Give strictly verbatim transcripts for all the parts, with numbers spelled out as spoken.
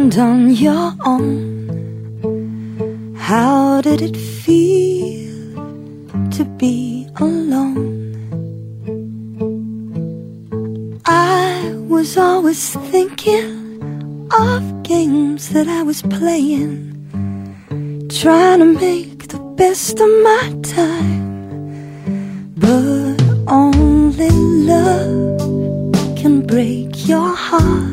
and on your own. How did it feel to be alone? I was always thinking of games that I was playing, trying to make the best of my time. But only love can break your heart.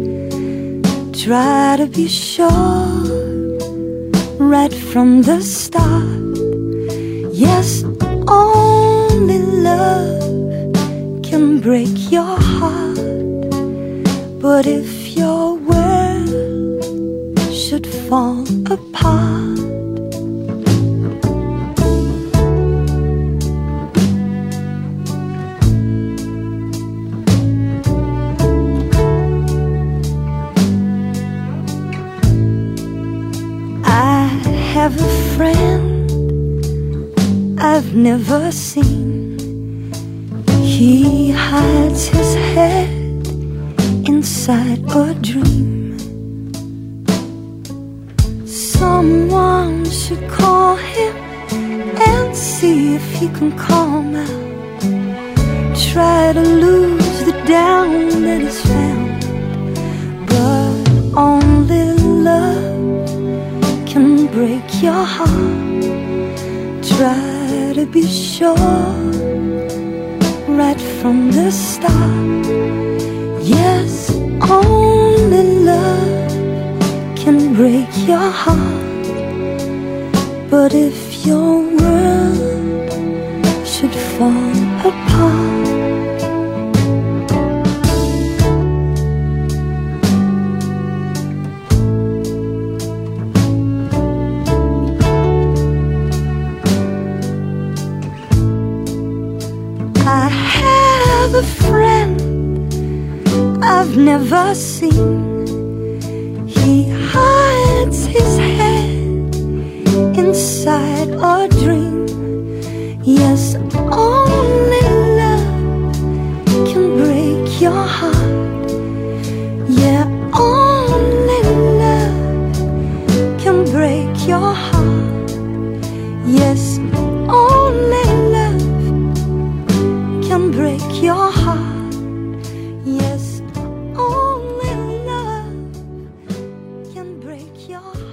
Try to be sure right from the start. Yes, only love can break your heart. But if your world should fall apart, I have a friend I've never seen. He hides his head inside a dream. Someone should call him and see if he can calm out. Try to lose the down that is found. But only love can break your heart. Try to be sure right from the start. Yes, only love can break your heart. But if your world should fall apart, I have a friend I've never seen. He hides his head inside a dream. Yes, only love can break your heart. Yeah, only love can break your heart. Yes, only love can break your heart. Yes, only love can break your heart.